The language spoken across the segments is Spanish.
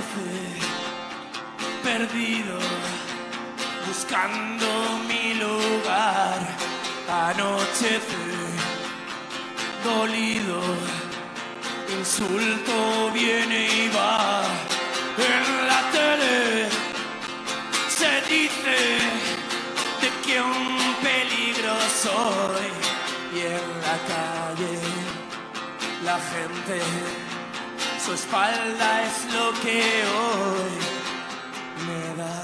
perdido, buscando mi lugar. Anochece, dolido, insulto viene y va. En la tele se dice de que un peligro soy, y en la calle la gente, su espalda es lo que hoy me da.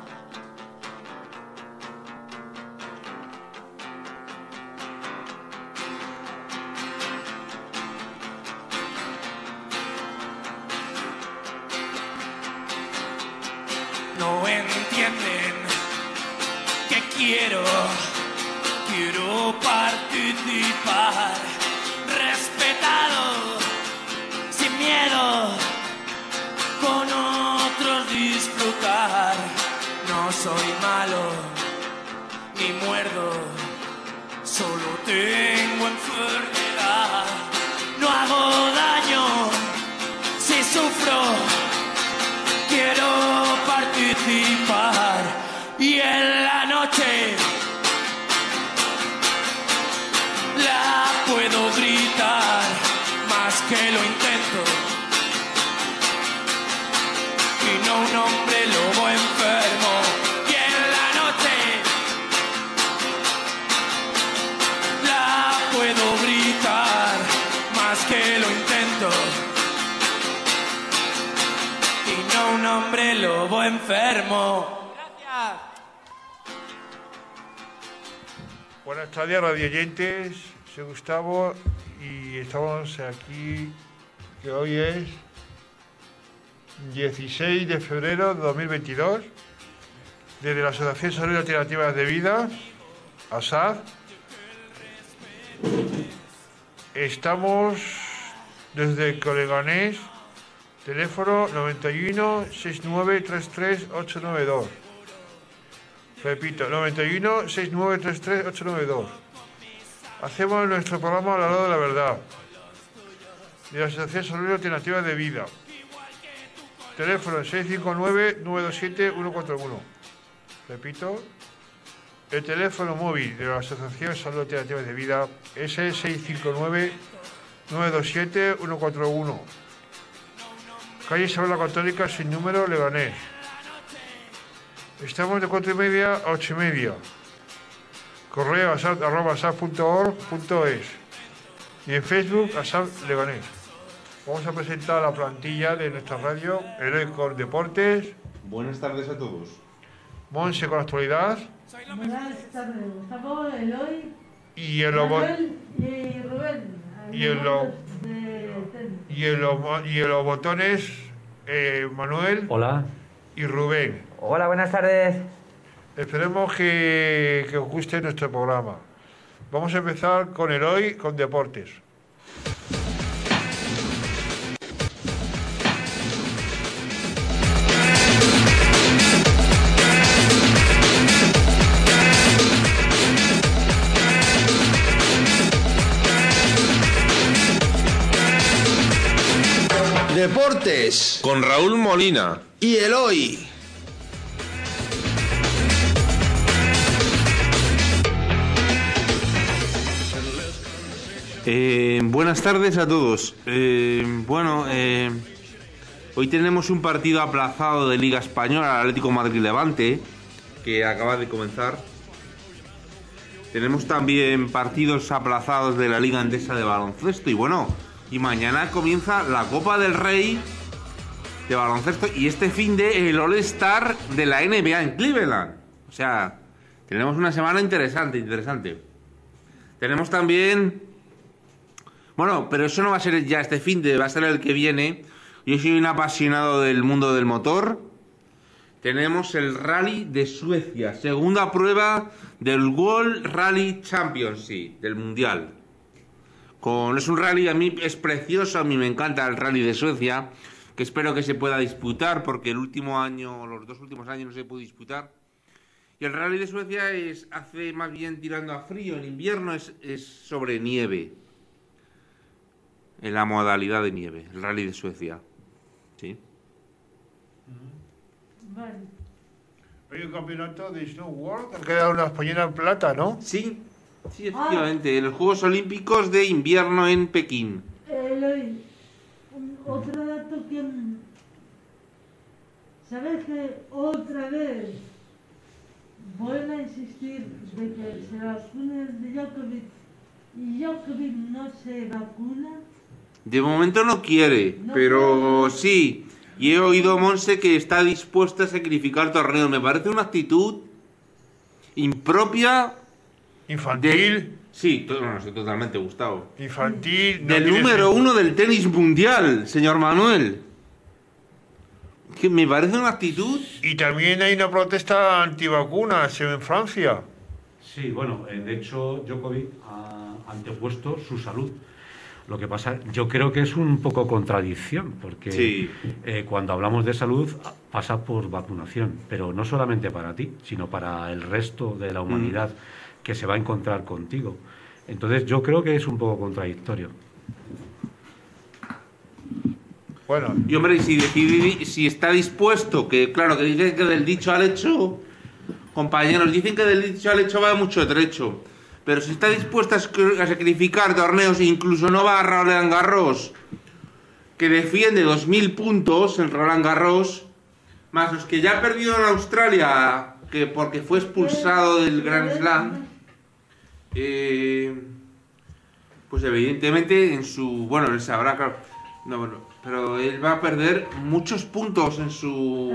No entienden que quiero participar, respetado, sin miedo, con otros disfrutar. No soy malo, ni muerdo, solo tengo enfermedad. No hago daño si sufro, quiero participar. Y en la noche la puedo gritar, más que lo intento. Y no un hombre lobo enfermo. Y en la noche la puedo gritar, más que lo intento. Y no un hombre lobo enfermo. Gracias. Buenas tardes, radioyentes. Soy Gustavo y estamos aquí, que hoy es 16 de febrero de 2022, desde la Asociación Salud y Alternativas de Vida, ASAD. Estamos desde Coleganés, teléfono 91 69 33 892. Repito, 91 69 33 892. Hacemos nuestro programa a la hora de la verdad, de la Asociación Salud y Alternativas de Vida. Teléfono 659 927 141. Repito, el teléfono móvil de la Asociación Salud y Alternativas de Vida es el 659 927 141. Calle Isabel la Católica, sin número, Leganés. Estamos de 4:30 a 8:30. Correo asad@asad.org.es y en Facebook Asad Leganés. Vamos a presentar la plantilla de nuestra radio, Eloy con Deportes. Buenas tardes a todos. Monse con Actualidad. Buenas tardes, Gustavo, Eloy, Y Manuel y Rubén. y en los botones Manuel. Hola. Y Rubén. Hola, buenas tardes. Esperemos que os guste nuestro programa. Vamos a empezar con Eloy con Deportes. Deportes Con Raúl Molina y Eloy. Buenas tardes a todos. Hoy tenemos un partido aplazado de Liga Española, Atlético Madrid-Levante, que acaba de comenzar. Tenemos también partidos aplazados de la Liga Endesa de baloncesto y mañana comienza la Copa del Rey de baloncesto y este fin de el All-Star de la NBA en Cleveland. O sea, tenemos una semana interesante. Tenemos también... Bueno, pero eso no va a ser ya este fin de, va a ser el que viene. Yo soy un apasionado del mundo del motor. Tenemos el Rally de Suecia, segunda prueba del World Rally Championship, del Mundial. Es un rally, a mí es precioso, a mí me encanta el Rally de Suecia, que espero que se pueda disputar, porque los 2 últimos años no se pudo disputar. Y el Rally de Suecia hace más bien tirando a frío, en invierno es sobre nieve. En la modalidad de nieve, el Rally de Suecia. ¿Sí? Vale. Hay un campeonato de snowboard, ha quedado una española en plata, ¿no? Sí, sí, efectivamente, en los Juegos Olímpicos de Invierno en Pekín. Eloy, otro dato que... ¿Sabes que otra vez vuelvo a insistir de que se vacunen de Djokovic y Djokovic no se vacuna? De momento no quiere, No pero quiere. sí. Y he oído a Monse que está dispuesta a sacrificar torneos. Me parece una actitud impropia Infantil. Sí, no, sí, totalmente, Gustavo. Infantil. no Del tiene número sentido. 1 del tenis mundial, señor Manuel. Que me parece una actitud... Y también hay una protesta antivacunas en Francia. Sí, bueno, de hecho Djokovic ha antepuesto su salud. Lo que pasa, yo creo que es un poco contradicción, porque Sí. Cuando hablamos de salud pasa por vacunación, pero no solamente para ti, sino para el resto de la humanidad que se va a encontrar contigo. Entonces yo creo que es un poco contradictorio. Bueno, Y hombre, si está dispuesto, que claro, que dicen que del dicho al hecho, compañeros, dicen que del dicho al hecho va mucho trecho. Pero si está dispuesto a sacrificar torneos e incluso no va a Roland Garros, que defiende 2000 puntos en Roland Garros, más los que ya ha perdido en Australia, que porque fue expulsado del Grand Slam, pues evidentemente en su... Bueno, él sabrá, claro. No, bueno, pero él va a perder muchos puntos en su...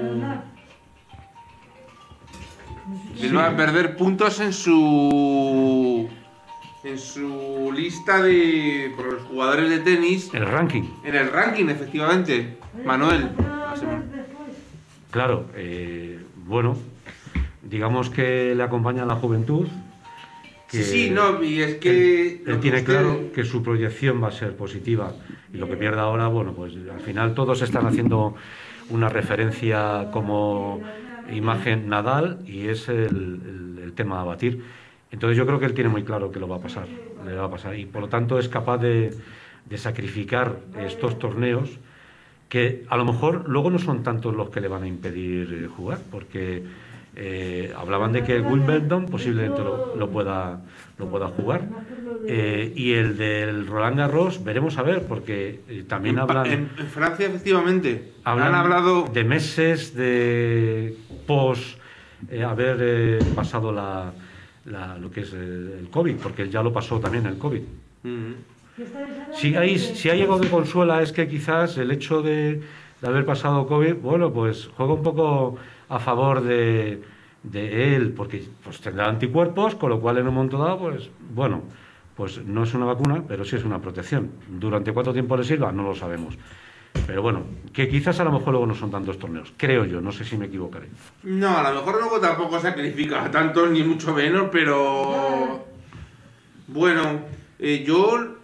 Él va a perder puntos en su lista de por los jugadores de tenis. El ranking. En el ranking, efectivamente. Manuel. Claro, bueno, digamos que le acompaña la juventud. Que Sí, no, y es que... él tiene claro que su proyección va a ser positiva. Y lo que pierda ahora, bueno, pues al final todos están haciendo una referencia como imagen Nadal y es el tema a batir. Entonces yo creo que él tiene muy claro que lo va a pasar, le va a pasar. Y por lo tanto es capaz de sacrificar estos torneos que a lo mejor luego no son tantos los que le van a impedir jugar, porque hablaban de que el Wimbledon posiblemente lo pueda jugar, y el del Roland Garros veremos a ver, porque también hablan En Francia, efectivamente. han hablado... de meses de pos haber pasado lo que es el COVID, porque él ya lo pasó también el COVID. Si hay algo que consuela es que quizás el hecho de haber pasado COVID, bueno, pues juega un poco a favor de él, porque pues tendrá anticuerpos, con lo cual en un momento dado, pues bueno, pues no es una vacuna, pero sí es una protección. ¿Durante cuánto tiempo le sirva? No lo sabemos. Pero bueno, que quizás a lo mejor luego no son tantos torneos, creo yo, no sé si me equivocaré. No, a lo mejor luego tampoco sacrifica a tantos, ni mucho menos, pero... Bueno, yo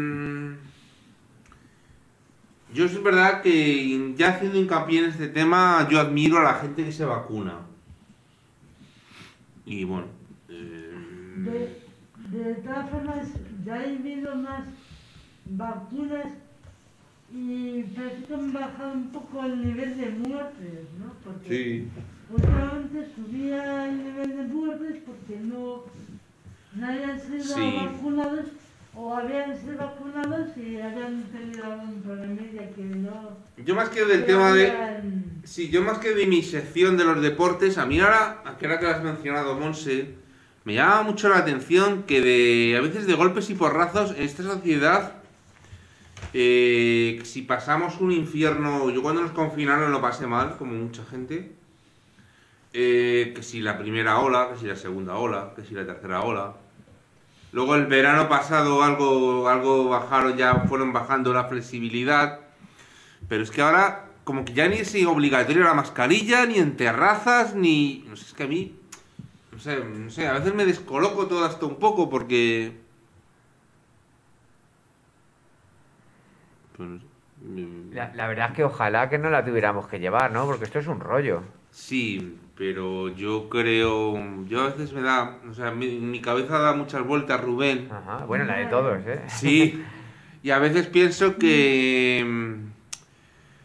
es verdad que ya haciendo hincapié en este tema, yo admiro a la gente que se vacuna. Y bueno... De todas formas, ya ha habido más vacunas y parece que han bajado un poco el nivel de muertes, ¿no? Porque Sí. últimamente subía el nivel de muertes porque no habían sido Sí. vacunados o habían sido vacunados y habían tenido algún problemilla que no... Yo más que del que tema de... habían- Sí, yo más que de mi sección de los deportes, a mí ahora, que ahora que lo has mencionado, Monse, me llama mucho la atención que a veces de golpes y porrazos en esta sociedad, si pasamos un infierno, yo cuando nos confinaron lo pasé mal, como mucha gente, que si la primera ola, que si la segunda ola, que si la tercera ola. Luego el verano pasado algo bajaron, ya fueron bajando la flexibilidad, pero es que ahora como que ya ni es obligatorio la mascarilla, ni en terrazas, ni... No sé, es que a mí... No sé, a veces me descoloco todo esto un poco porque... Pues no sé. La verdad es que ojalá que no la tuviéramos que llevar, ¿no? Porque esto es un rollo. Sí, pero yo creo... Yo a veces me da... O sea, mi cabeza da muchas vueltas, Rubén. Ajá, bueno, la de todos, ¿eh? Sí, y a veces pienso que...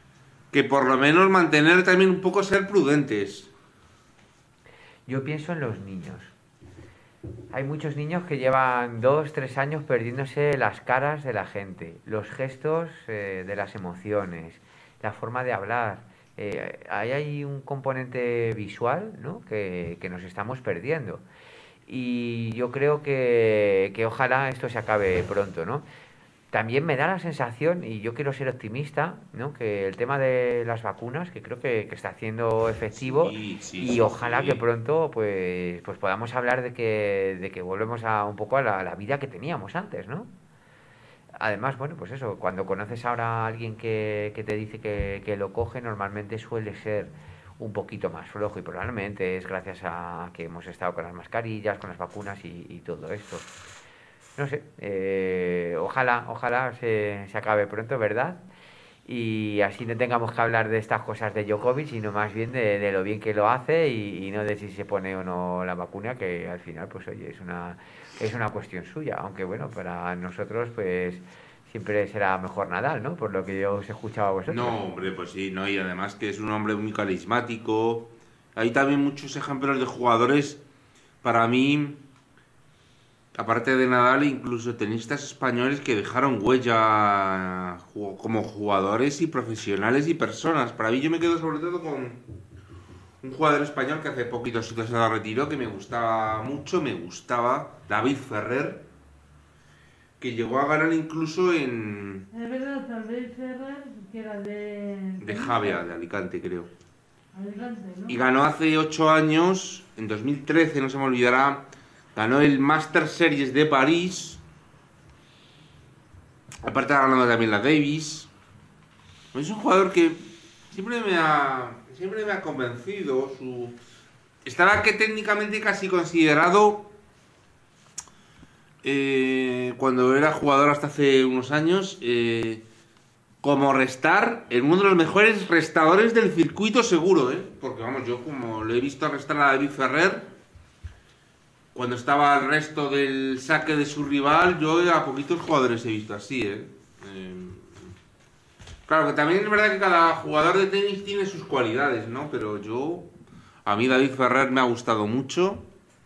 que por lo menos mantener también un poco ser prudentes. Yo pienso en los niños. Hay muchos niños que llevan 2, 3 años perdiéndose las caras de la gente, los gestos de las emociones, la forma de hablar. Ahí hay un componente visual, ¿no? que nos estamos perdiendo. Y yo creo que ojalá esto se acabe pronto, ¿no? También me da la sensación, y yo quiero ser optimista, ¿no? Que el tema de las vacunas, que creo que está haciendo efectivo, Sí, sí, y sí, ojalá sí. que pronto pues podamos hablar de que volvemos a un poco a la vida que teníamos antes, ¿no? Además, bueno, pues eso, cuando conoces ahora a alguien que te dice que lo coge, normalmente suele ser un poquito más flojo y probablemente es gracias a que hemos estado con las mascarillas, con las vacunas y todo esto. No sé, ojalá se acabe pronto, ¿verdad? Y así no tengamos que hablar de estas cosas de Djokovic, sino más bien de lo bien que lo hace y no de si se pone o no la vacuna, que al final, pues oye, es una cuestión suya. Aunque bueno, para nosotros, pues siempre será mejor Nadal, ¿no? Por lo que yo os he escuchado a vosotros. No, hombre, pues sí, ¿no? Y además que es un hombre muy carismático. Hay también muchos ejemplos de jugadores, para mí, aparte de Nadal, incluso tenistas españoles que dejaron huella como jugadores y profesionales y personas. Para mí yo me quedo sobre todo con un jugador español que hace poquito se retiró, que me gustaba mucho, David Ferrer, que llegó a ganar incluso en... Es verdad, tal vez Ferrer, que era de Javea, de Alicante, creo. Alicante, ¿no? Y ganó hace 8 años, en 2013, no se me olvidará, ganó el Master Series de París. Aparte ha ganado también la Davis. Es un jugador que siempre me ha convencido. Estaba que técnicamente casi considerado, cuando era jugador hasta hace unos años, como restar en uno de los mejores restadores del circuito seguro, ¿eh? Porque vamos, yo como lo he visto restar a David Ferrer, cuando estaba al resto del saque de su rival, yo a poquitos jugadores he visto así, ¿eh? Claro que también es verdad que cada jugador de tenis tiene sus cualidades, ¿no? Pero a mí David Ferrer me ha gustado mucho.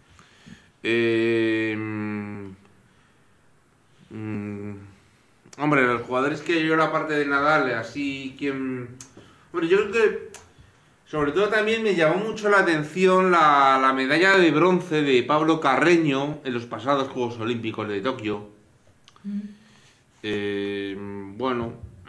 Hombre, los jugadores que yo era parte de Nadal, así quien... Hombre, yo creo que sobre todo también me llamó mucho la atención la medalla de bronce de Pablo Carreño en los pasados Juegos Olímpicos de Tokio. Bueno,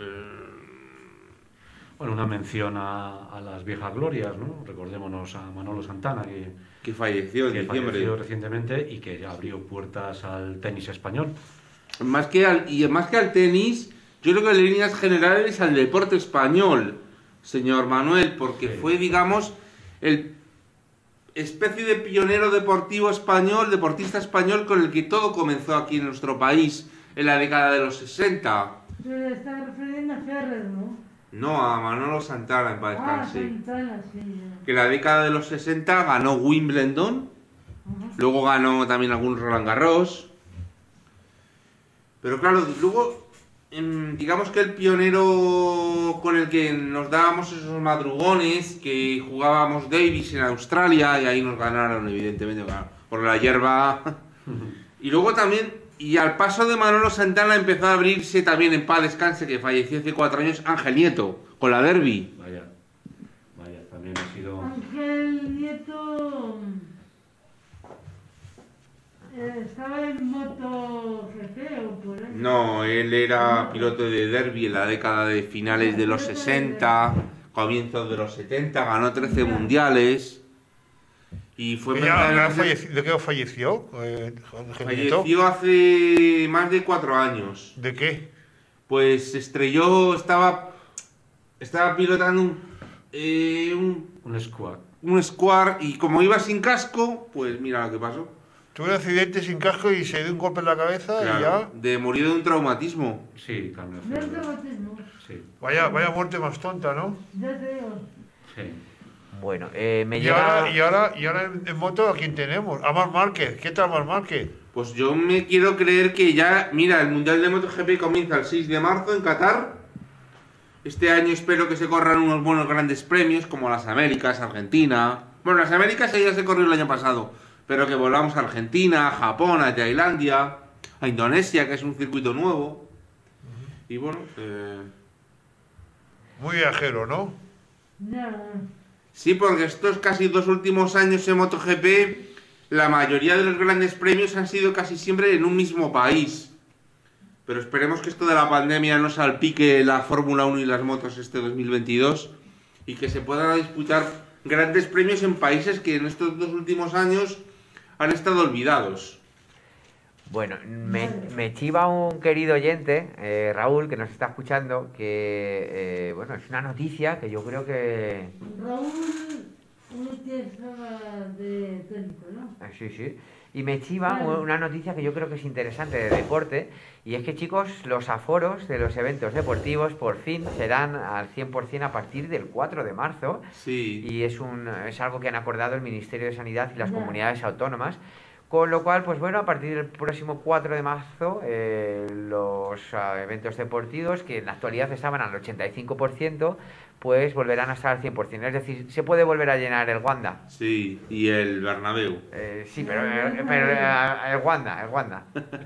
Bueno, una mención a las viejas glorias, ¿no? Recordémonos a Manolo Santana, que falleció en que diciembre. falleció recientemente y que abrió puertas al tenis español. Más que al tenis, yo creo que en líneas generales al deporte español, señor Manuel, porque Sí. fue, digamos, el especie de pionero deportivo español, deportista español con el que todo comenzó aquí en nuestro país en la década de los 60. Se está refiriendo a Ferrer, ¿no? No, a Manolo Santana, en paz Ah, descanse. Santana, sí. Ya. Que en la década de los 60 ganó Wimbledon, Ajá. luego ganó también algún Roland Garros. Pero claro, luego, digamos que el pionero con el que nos dábamos esos madrugones, que jugábamos Davis en Australia, y ahí nos ganaron, evidentemente, por la hierba. Y luego también, y al paso de Manolo Santana empezó a abrirse también, en paz descanse, que falleció hace 4 años, Ángel Nieto, con la Derby. Vaya, también ha sido... Ángel Nieto estaba en MotoGP o por ahí. No, él era piloto de Derby en la década de finales de los 60, comienzos de los 70, ganó 13 mundiales y fue ¿De qué falleció? Ángel Nieto? falleció hace más de 4 años. ¿De qué? Pues se estrelló, estaba pilotando Un squad. un Square y como iba sin casco, pues mira lo que pasó. Tuvo un accidente sin casco y se dio un golpe en la cabeza Claro, murió de un traumatismo. Sí, Carmen. No es dramatismo. Sí, y ya. Vaya muerte más tonta, ¿no? Ya te digo. sí. Bueno, me Y llega... ahora en moto, ¿a quién tenemos? A Marc Márquez. ¿Qué tal Marc Márquez? Pues yo me quiero creer que ya, mira, el Mundial de MotoGP comienza el 6 de marzo en Qatar. Este año espero que se corran unos buenos grandes premios como las Américas, Argentina. Bueno, las Américas ya se corrió el año pasado, pero que volvamos a Argentina, a Japón, a Tailandia, a Indonesia, que es un circuito nuevo. Y bueno, Muy viajero, ¿no? Ya. sí, porque estos casi 2 últimos años en MotoGP, la mayoría de los grandes premios han sido casi siempre en un mismo país. Pero esperemos que esto de la pandemia no salpique la Fórmula 1 y las motos este 2022 y que se puedan disputar grandes premios en países que en estos 2 últimos años han estado olvidados. Bueno, me chiva un querido oyente, Raúl, que nos está escuchando, que bueno, es una noticia que yo creo que... Raúl, uno que estaba de técnico, ¿no? Sí, sí. Y me chiva una noticia que yo creo que es interesante de deporte, y es que, chicos, los aforos de los eventos deportivos por fin serán al 100% a partir del 4 de marzo, Sí. y es algo que han acordado el Ministerio de Sanidad y las comunidades autónomas. Con lo cual, pues bueno, a partir del próximo 4 de marzo, los eventos deportivos, que en la actualidad estaban al 85%, pues volverán a estar al 100%. Es decir, se puede volver a llenar el Wanda. Sí, y el Bernabéu. Sí, pero el Wanda.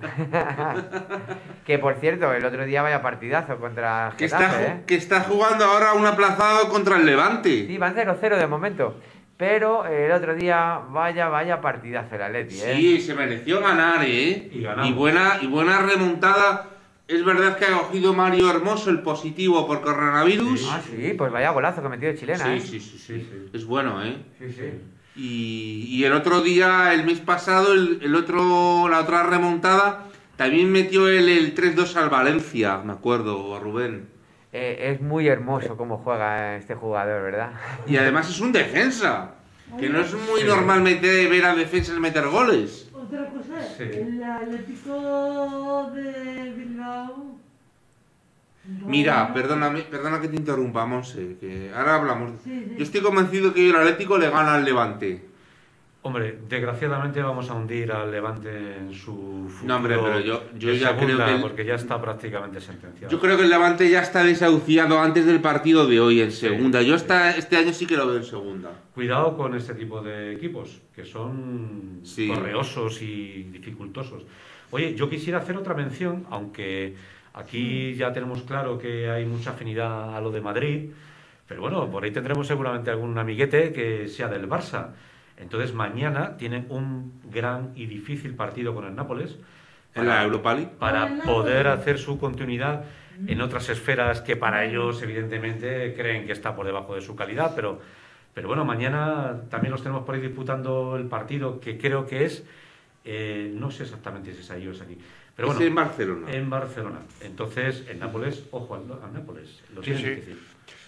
Que por cierto, el otro día vaya partidazo contra el Getafe, Que está jugando ahora un aplazado contra el Levante. Sí, van 0-0 de momento. Pero el otro día, vaya partidazo el Atleti, Sí, se mereció ganar, ¿eh? Y ganamos. Y buena remontada. Es verdad que ha cogido Mario Hermoso el positivo por coronavirus. Ah, sí, pues vaya golazo que metió el chilena, Sí. Es bueno, ¿eh? Sí. Y el otro día, el mes pasado, la otra remontada, también metió el 3-2 al Valencia, me acuerdo, a Rubén. Es muy hermoso cómo juega este jugador, ¿verdad? Y además es un defensa, que no es muy normal ver a defensas meter goles. Otra cosa, Sí. el Atlético de Bilbao. Mira, perdona que te interrumpa, Monse, que ahora hablamos. Sí. Yo estoy convencido que hoy el Atlético le gana al Levante. Hombre, desgraciadamente vamos a hundir al Levante en su futuro. No, hombre, pero yo de ya creo segunda, que porque ya está prácticamente sentenciado. Yo creo que el Levante ya está desahuciado antes del partido de hoy en segunda. Yo este año sí que lo veo en segunda. Cuidado con este tipo de equipos, que son Sí. correosos y dificultosos. Oye, yo quisiera hacer otra mención, aunque aquí ya tenemos claro que hay mucha afinidad a lo de Madrid, pero bueno, por ahí tendremos seguramente algún amiguete que sea del Barça. Entonces mañana tienen un gran y difícil partido con el Nápoles En la Europa League. para poder hacer su continuidad en otras esferas que para ellos evidentemente creen que está por debajo de su calidad, pero bueno, mañana también los tenemos por ahí disputando el partido que creo que es, no sé exactamente si es ahí o es aquí, pero Es bueno, en Barcelona. en Barcelona. Entonces, el Nápoles, ojo al Nápoles, lo tienen sí. difícil.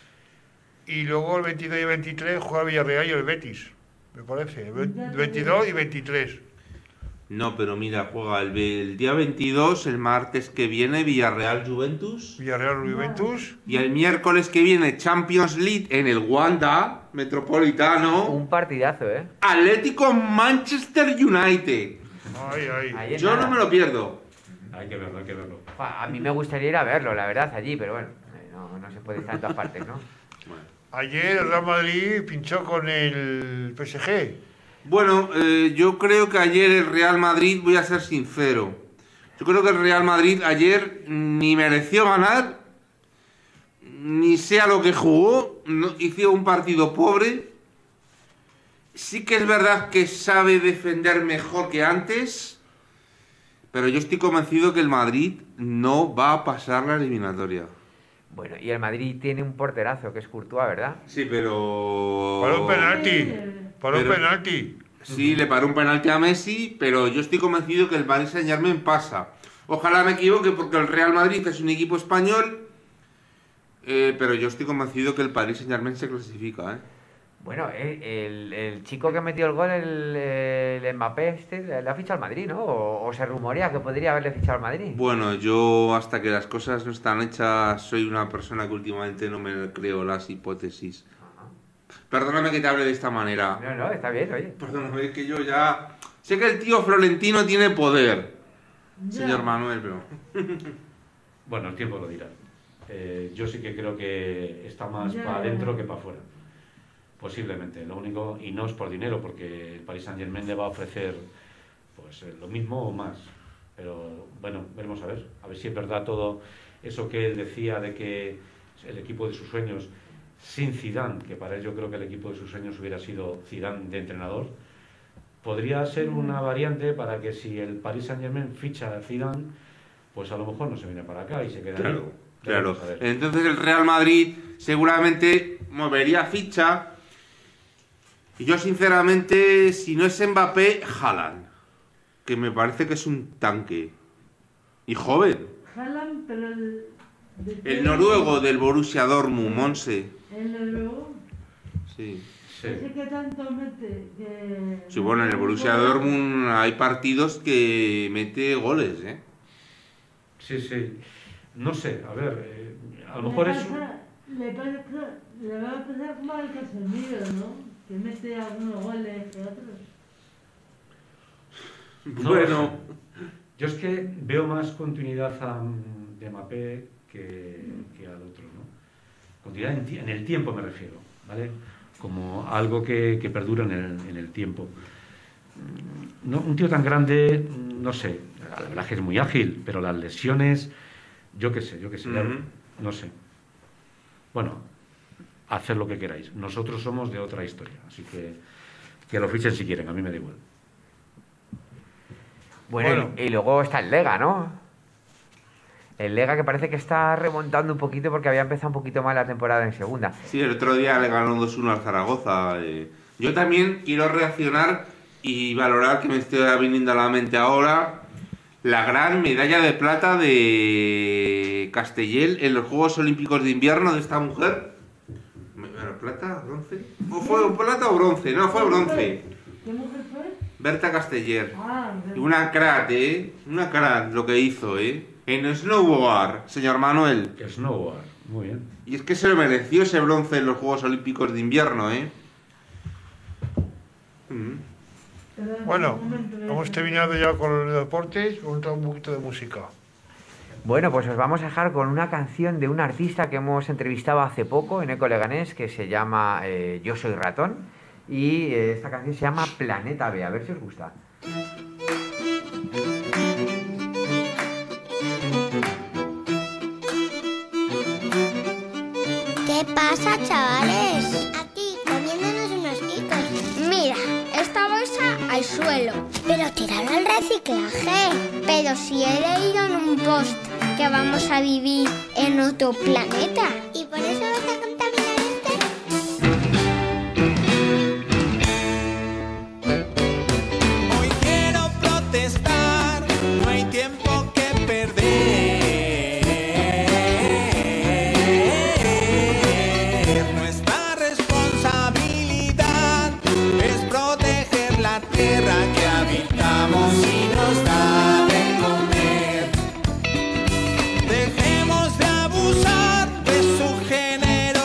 Y luego el 22 y 23 juega Villarreal y el Betis, me parece. 22 y 23. No, pero mira, juega el día 22, el martes que viene, Villarreal-Juventus. Villarreal Juventus. Y el miércoles que viene, Champions League en el Wanda Metropolitano. Un partidazo, ¿eh? Atlético Manchester United. Ay. Ahí en Yo nada. no me lo pierdo. Hay que verlo, hay que verlo. A mí me gustaría ir a verlo, la verdad, allí, pero bueno, no se puede estar en todas partes, ¿no? Ayer el Real Madrid pinchó con el PSG. Bueno, yo creo que ayer el Real Madrid, voy a ser sincero, yo creo que el Real Madrid ayer ni mereció ganar, ni sea lo que jugó, hizo un partido pobre. Sí que es verdad que sabe defender mejor que antes, pero yo estoy convencido que el Madrid no va a pasar la eliminatoria. Bueno, y el Madrid tiene un porterazo que es Courtois, ¿verdad? Sí, pero... Para un penalti. Para un Pero- penalti. Sí, le paró un penalti a Messi, pero yo estoy convencido que el Paris Saint-Germain pasa. Ojalá me equivoque porque el Real Madrid es un equipo español, pero yo estoy convencido que el Paris Saint-Germain se clasifica, ¿eh? Bueno, el chico que metió el gol, el Mbappé, le ha fichado al Madrid, ¿no? O se rumorea que podría haberle fichado al Madrid. Bueno, yo hasta que las cosas no están hechas soy una persona que últimamente no me creo las hipótesis. Perdóname que te hable de esta manera. No, está bien, oye. Perdóname que yo ya... Sé que el tío Florentino tiene poder, Ya. señor Manuel, pero... Bueno, el tiempo lo dirá. Yo sí que creo que está más Ya, para ya. adentro que para afuera. Posiblemente. Lo único, y no es por dinero, porque el Paris Saint-Germain le va a ofrecer pues lo mismo o más. Pero bueno, veremos a ver si es verdad todo eso que él decía de que el equipo de sus sueños sin Zidane, que para él yo creo que el equipo de sus sueños hubiera sido Zidane de entrenador, podría ser una variante para que si el Paris Saint-Germain ficha a Zidane, pues a lo mejor no se viene para acá y se queda ahí. Claro. Veremos a ver. Entonces el Real Madrid seguramente movería ficha. Y yo sinceramente, si no es Mbappé, Haaland, que me parece que es un tanque. Y joven. Haaland, pero El noruego del Borussia Dortmund, Monse. El noruego. Sí. Sí. Ese que tanto mete que... Sí, bueno, en el Borussia Dortmund hay partidos que mete goles, ¿eh? Sí, sí. No sé, a ver, a lo mejor es... Le va a pasar como al Casemiro, ¿no? Que mete algunos goles que otros. No, Bueno, yo es que veo más continuidad de Mbappé que al otro, ¿no? Continuidad en el tiempo me refiero, ¿vale? Como algo que perdura en el tiempo. No, un tío tan grande, no sé, la verdad es que es muy ágil, pero las lesiones, yo qué sé, no sé. Bueno, haced lo que queráis. Nosotros somos de otra historia, así que lo fichen si quieren, a mí me da igual. Bueno, y luego está el Lega, ¿no? El Lega que parece que está remontando un poquito porque había empezado un poquito mal la temporada en segunda. sí, el otro día le ganó 2-1 al Zaragoza. Yo también quiero reaccionar y valorar, que me estoy viniendo a la mente ahora, la gran medalla de plata de Castellel en los Juegos Olímpicos de Invierno de esta mujer. ¿Plata? ¿Bronce? ¿O fue plata o bronce? No, fue bronce. ¿Qué mujer fue? Berta Casteller. Ah, Una crack, ¿eh? Una crack lo que hizo, ¿eh? En snowboard, señor Manuel. Snowboard, muy bien. Y es que se lo mereció ese bronce en los Juegos Olímpicos de Invierno, ¿eh? Bueno, hemos terminado ya con los deportes, vamos a entrar un poquito de música. Bueno, pues os vamos a dejar con una canción de un artista que hemos entrevistado hace poco en Eco Leganés que se llama Yo Soy Ratón y esta canción se llama Planeta B, a ver si os gusta. ¿Qué pasa, chavales? Aquí, comiéndonos unos quicos. Mira, esta bolsa al suelo. Pero tirarla al reciclaje. Pero si he leído en un post que vamos a vivir en otro planeta. ¿Y por eso vas a contaminar este? Hoy quiero protestar, no hay tiempo que perder. Nuestra responsabilidad es proteger la tierra que habitamos y nos da de comer. Dejemos de abusar de su género.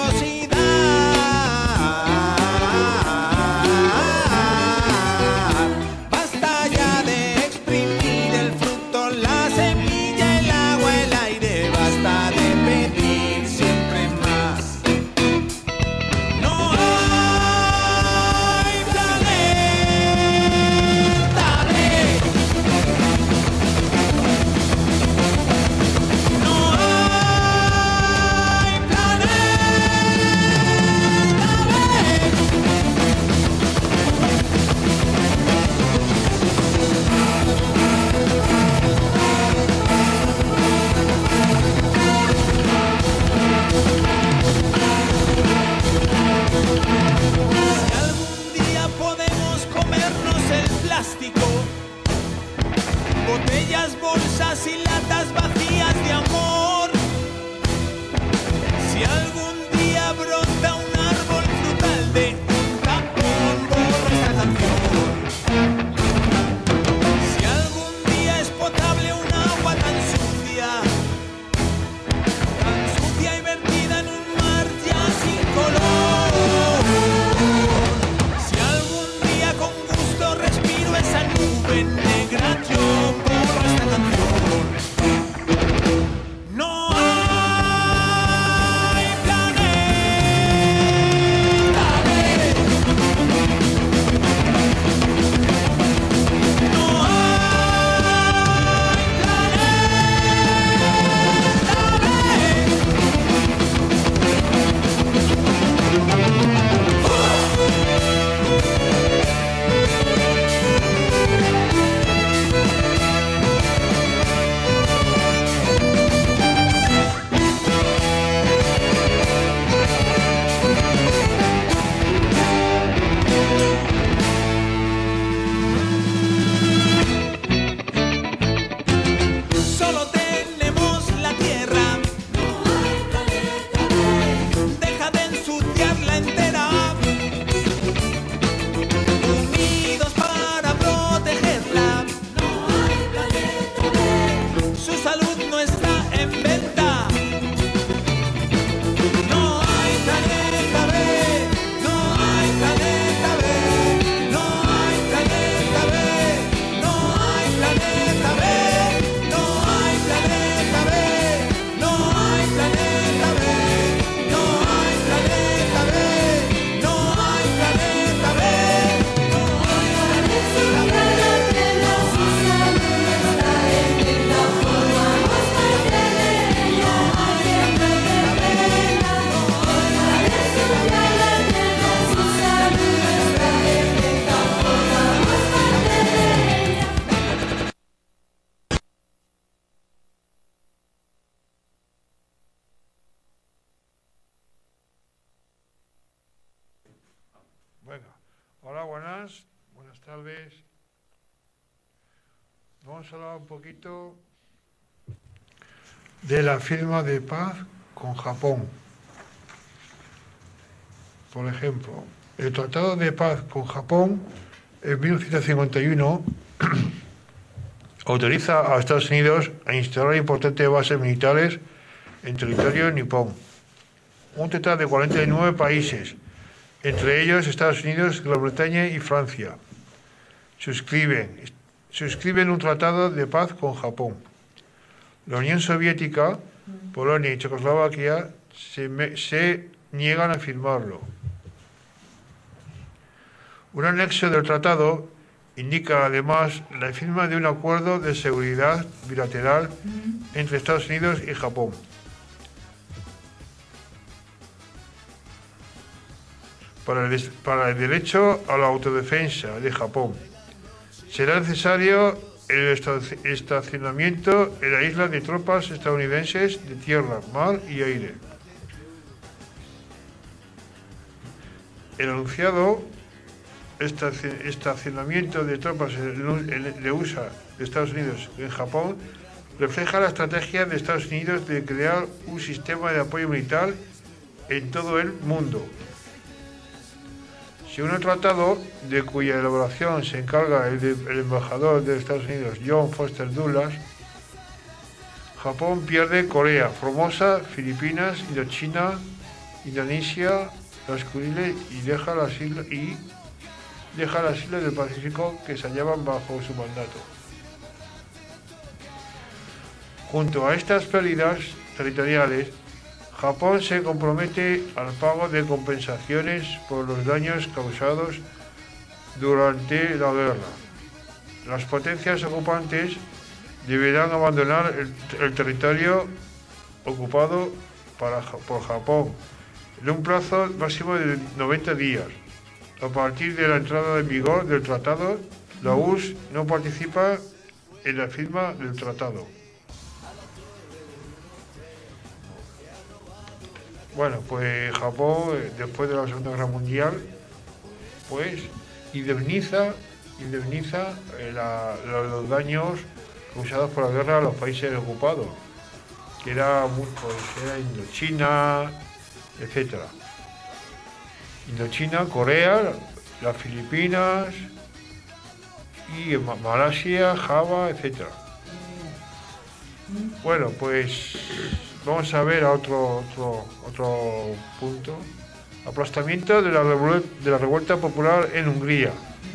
Venga. Hola, buenas tardes. Vamos a hablar un poquito de la firma de paz con Japón. Por ejemplo, el Tratado de Paz con Japón en 1951 autoriza a Estados Unidos a instalar importantes bases militares en territorio nipón. Un total de 49 países, entre ellos Estados Unidos, Gran Bretaña y Francia, suscriben un tratado de paz con Japón. La Unión Soviética, Polonia y Checoslovaquia se niegan a firmarlo. Un anexo del tratado indica además la firma de un acuerdo de seguridad bilateral entre Estados Unidos y Japón. Para el derecho a la autodefensa de Japón, será necesario el estacionamiento en la isla de tropas estadounidenses de tierra, mar y aire. El anunciado estacionamiento de tropas de USA de Estados Unidos en Japón refleja la estrategia de Estados Unidos de crear un sistema de apoyo militar en todo el mundo. Según el tratado, de cuya elaboración se encarga el embajador de Estados Unidos, John Foster Dulles, Japón pierde Corea, Formosa, Filipinas, Indochina, Indonesia, las Kuriles y deja las islas del Pacífico que se hallaban bajo su mandato. Junto a estas pérdidas territoriales, Japón se compromete al pago de compensaciones por los daños causados durante la guerra. Las potencias ocupantes deberán abandonar el territorio ocupado por Japón en un plazo máximo de 90 días. A partir de la entrada en vigor del tratado, la URSS no participa en la firma del tratado. Bueno, pues Japón, después de la Segunda Guerra Mundial, pues indemniza los daños causados por la guerra a los países ocupados, que era Indochina, etc. Indochina, Corea, las Filipinas y Malasia, Java, etc. Bueno, pues vamos a ver a otro punto. Aplastamiento de la revuelta popular en Hungría.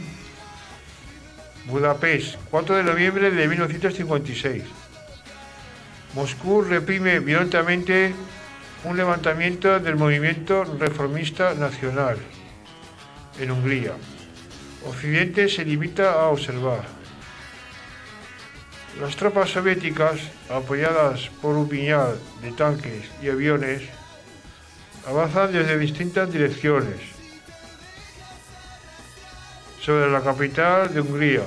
Budapest, 4 de noviembre de 1956. Moscú reprime violentamente un levantamiento del movimiento reformista nacional en Hungría. Occidente se limita a observar. Las tropas soviéticas, apoyadas por un puñado de tanques y aviones, avanzan desde distintas direcciones sobre la capital de Hungría.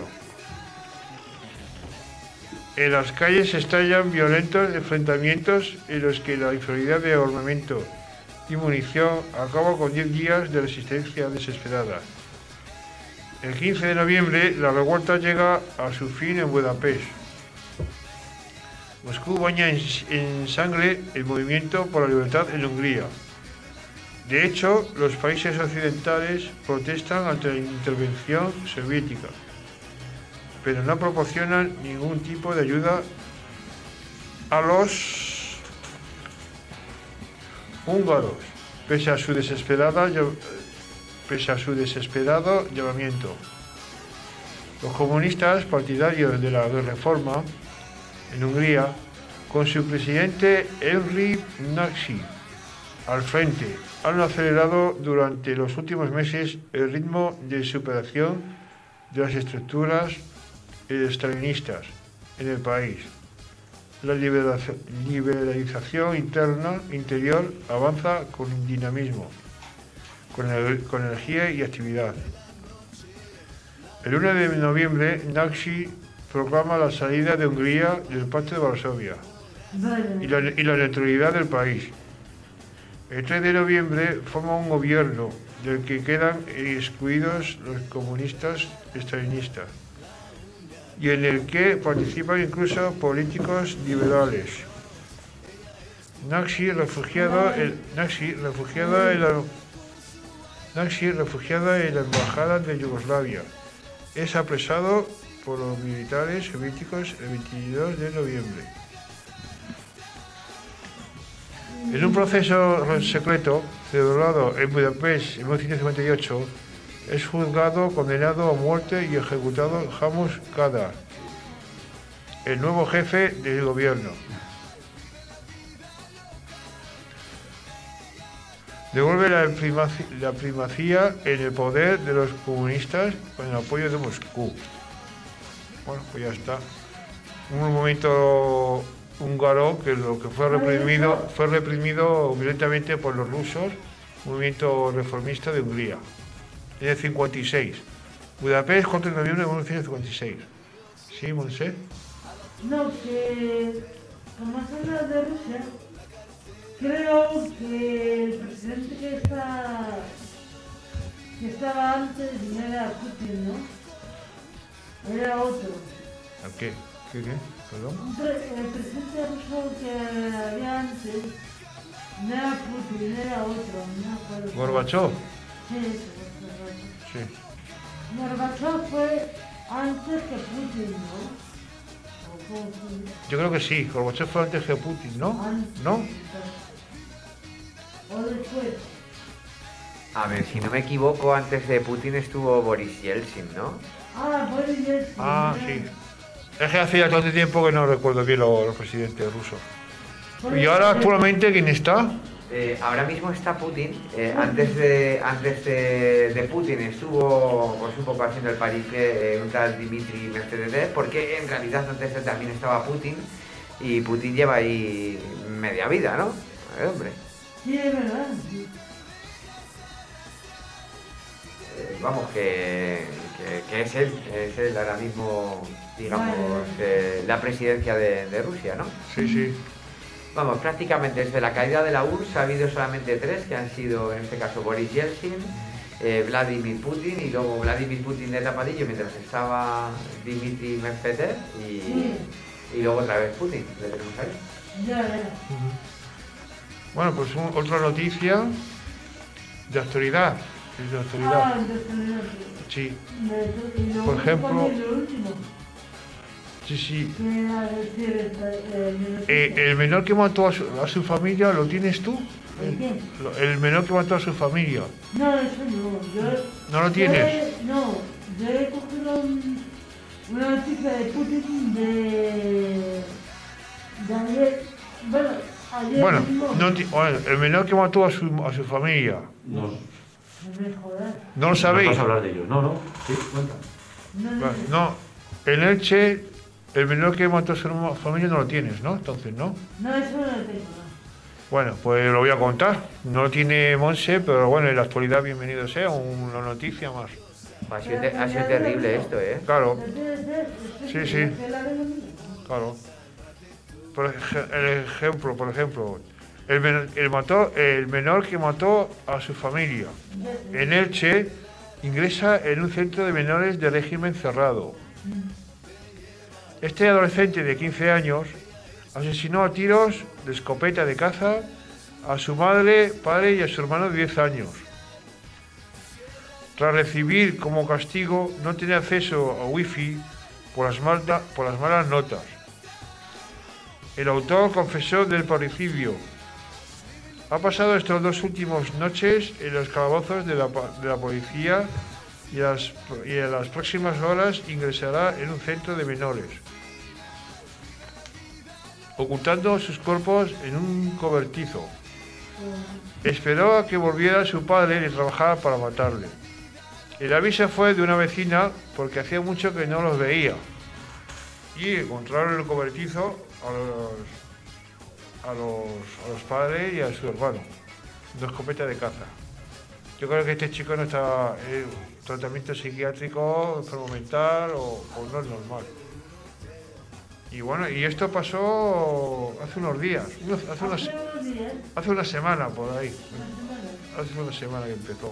En las calles se estallan violentos enfrentamientos en los que la inferioridad de armamento y munición acaba con 10 días de resistencia desesperada. El 15 de noviembre, la revuelta llega a su fin en Budapest. Moscú baña en sangre el movimiento por la libertad en Hungría. De hecho, los países occidentales protestan ante la intervención soviética, pero no proporcionan ningún tipo de ayuda a los húngaros, pese a su desesperado llamamiento. Los comunistas, partidarios de la reforma en Hungría, con su presidente Henry Nagy al frente, han acelerado durante los últimos meses el ritmo de superación de las estructuras estalinistas en el país. La liberalización interior avanza con dinamismo, con energía y actividad. El 1 de noviembre, Nagy proclama la salida de Hungría del Pacto de Varsovia y la neutralidad del país. El 3 de noviembre forma un gobierno del que quedan excluidos los comunistas estalinistas y en el que participan incluso políticos liberales. Naxi, refugiada en la embajada de Yugoslavia, es apresado por los militares soviéticos el 22 de noviembre. En un proceso secreto celebrado en Budapest en 1958, es juzgado, condenado a muerte y ejecutado János Kadar, el nuevo jefe del gobierno. Devuelve la primacía en el poder de los comunistas con el apoyo de Moscú. Bueno, pues ya está. Un momento húngaro que lo que fue reprimido violentamente por los rusos, movimiento reformista de Hungría, en el 56. Budapest, 4 de noviembre de 1956. ¿Sí, Monse? No, que como has hablado de Rusia, creo que el presidente que estaba antes no era Putin, ¿no? Era otro. ¿A qué? ¿Qué? ¿Perdón? El presidente ruso que había antes no era Putin, era otro. No me acuerdo. ¿Gorbachov? Sí, Gorbachov. Sí. Gorbachov fue antes que Putin, ¿no? Yo creo que sí, Gorbachev fue antes que Putin, ¿no? ¿No? ¿O después? A ver, si no me equivoco, antes de Putin estuvo Boris Yeltsin, ¿no? Ah, Boris Yeltsin. Ah, sí. Es que hace ya tanto tiempo que no recuerdo bien los presidentes rusos. ¿Y ahora actualmente quién está? Ahora mismo está Putin. Antes de Putin estuvo pues, un poco haciendo el paripé un tal Dmitry Medvedev, porque en realidad antes también estaba Putin, y Putin lleva ahí media vida, ¿no? Hombre. Sí, es verdad. Vamos, que es él ahora mismo, digamos, la presidencia de Rusia, ¿no? Sí, sí. Vamos, prácticamente desde la caída de la URSS ha habido solamente 3, que han sido, en este caso, Boris Yeltsin, Vladimir Putin, y luego Vladimir Putin de tapadillo mientras estaba Dmitry Medvedev, y luego otra vez Putin, le tenemos ahí. Ya. Bueno, pues otra noticia de actualidad. De actualidad. Ah, de actualidad. Sí. Por ejemplo... Sí. El menor que mató a su familia, ¿lo tienes tú? El menor que mató a su familia. No, eso no. ¿No lo tienes? Yo he cogido una noticia de Putin de ayer. Bueno, ayer. Bueno, el menor que mató a su familia. No. ¿No lo sabéis? ¿Vas a hablar de ello? No. Sí, cuenta. No. En Elche, el menor que mató a su familia no lo tienes, ¿no? Entonces, ¿no? No, eso no lo tengo. Bueno, pues lo voy a contar. No lo tiene Monse, pero bueno, en la actualidad, bienvenido sea, una noticia más. Ha sido terrible esto, ¿eh? Claro. Sí. Claro. Por ejemplo, el menor que mató a su familia en Elche ingresa en un centro de menores de régimen cerrado. Este adolescente de 15 años asesinó a tiros de escopeta de caza a su madre, padre y a su hermano de 10 años. Tras recibir como castigo no tener acceso a wifi por las malas notas. El autor confesó del parricidio. Ha pasado estas 2 últimas noches en los calabozos de la policía y en las próximas horas ingresará en un centro de menores, ocultando sus cuerpos en un cobertizo. Esperó a que volviera su padre de trabajar para matarle. El aviso fue de una vecina porque hacía mucho que no los veía y encontraron el cobertizo a los padres y a su hermano, una escopeta de caza. Yo creo que este chico no está en tratamiento psiquiátrico, enfermo mental o no es normal. Y bueno, y esto pasó hace unos días, hace una semana por ahí. Hace una semana que empezó.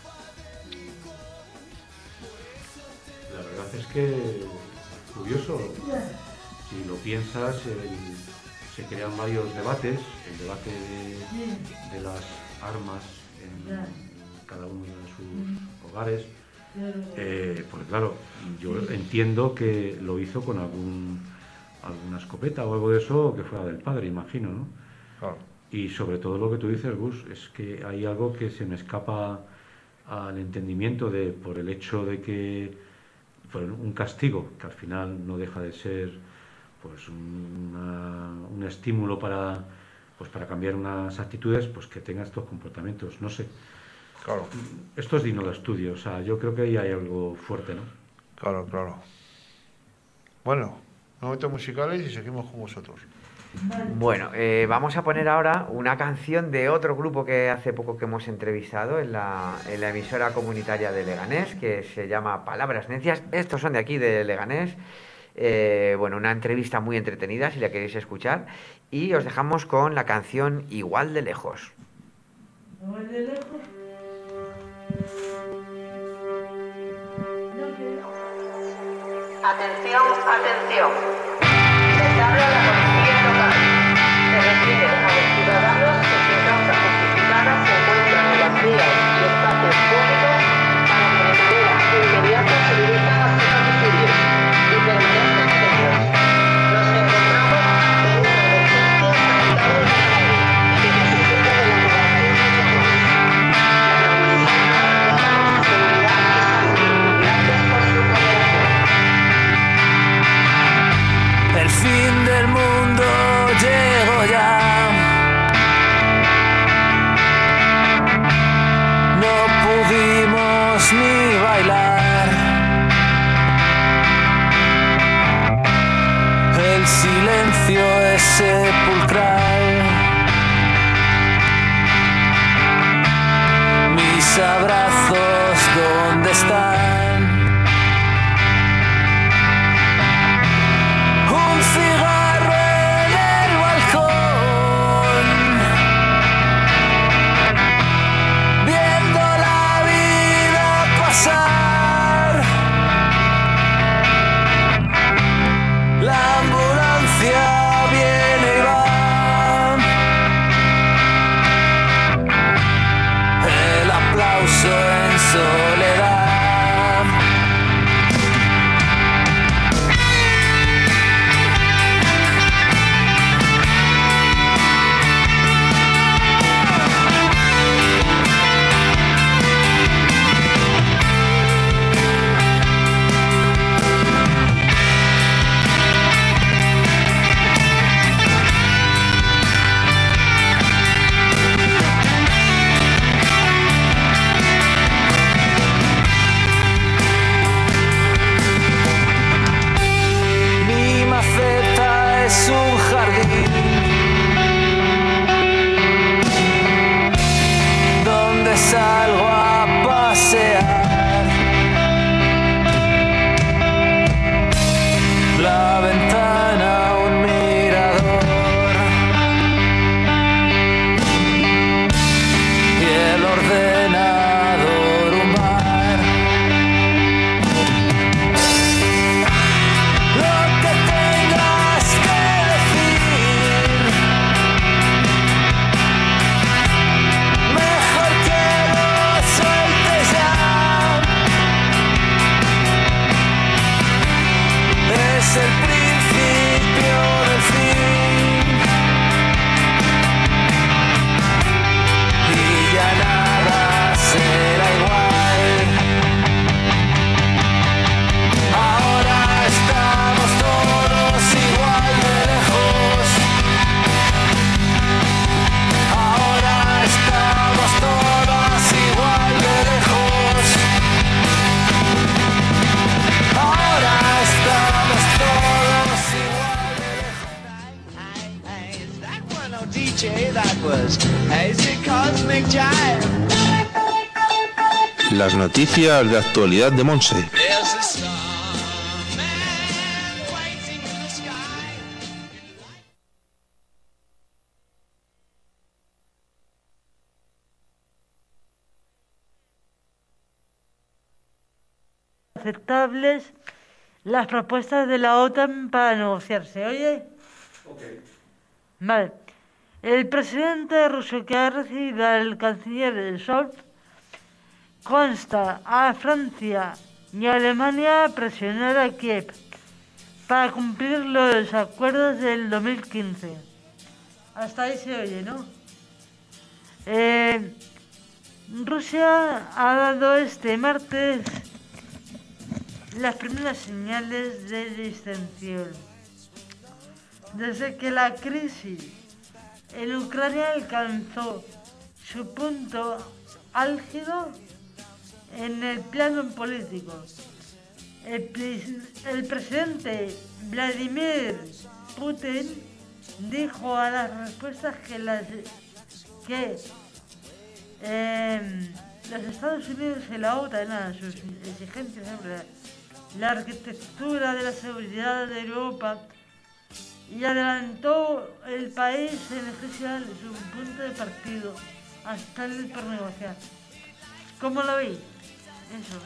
La verdad es que curioso, si lo piensas, se crean varios debates, el debate de las armas en cada uno de sus hogares, porque claro, yo entiendo que lo hizo con alguna escopeta o algo de eso que fuera del padre, imagino, ¿no? Claro. Y sobre todo lo que tú dices, Gus, es que hay algo que se me escapa al entendimiento por el hecho de que fue un castigo, que al final no deja de ser pues un estímulo para cambiar unas actitudes, pues que tenga estos comportamientos, no sé. Claro. Esto es digno de estudio, o sea, yo creo que ahí hay algo fuerte, ¿no? Claro, claro. Bueno, momentos musicales y seguimos con vosotros. Bueno, vamos a poner ahora una canción de otro grupo que hace poco que hemos entrevistado en la emisora comunitaria de Leganés, que se llama Palabras Necias. Estos son de aquí, de Leganés. Bueno, una entrevista muy entretenida, si la queréis escuchar. Y os dejamos con la canción Igual de lejos. ¿Igual de lejos? Atención, atención. Les habla la policía local. Se refiere a los ciudadanos que sin causa justificada se encuentran en las vías y espacios públicos para que de manera inmediata se dirijan a sus domicilios y permanezcan en ellos. Nos encontramos en una emergencia sanitaria de salud que necesita de la colaboración de todos. La comunidad, seguridad y salud. Gracias por su cooperación. El fin del mundo llegó ya. No pudimos ni bailar. El silencio es sepulcral. Mis abrazos, ¿dónde están? Un cigarro en el balcón, viendo la vida pasar. La ambulancia viene y va. El aplauso en soledad. Mi maceta es un jardín donde salgo a pasear. La ventana un mirador y el ordenador un bar. Lo que tengas que decir, mejor que lo sueltes ya. Es el principio del fin y ya nada será igual. Ahora estamos todos igual de lejos. Ahora estamos todos igual de lejos. Ahora estamos todos igual de lejos. Hey, is that one on DJ? That was Hazy Cosmic Jive. Las noticias de actualidad de Monse. There's a starman waiting in the sky. aceptables las propuestas de la OTAN para negociarse. ¿Oye? Vale. El presidente ruso que ha recibido al canciller Scholz consta a Francia y a Alemania a presionar a Kiev para cumplir los acuerdos del 2015. Hasta ahí se oye, ¿no? Rusia ha dado este martes las primeras señales de distensión. Desde que la crisis en Ucrania alcanzó su punto álgido en el plano político, el presidente Vladimir Putin dijo a las respuestas que los Estados Unidos y la OTAN a sus exigencias sobre la arquitectura de la seguridad de Europa, y adelantó el país en esencial su punto de partido hasta el por negociar. ¿Cómo lo veis? Eso.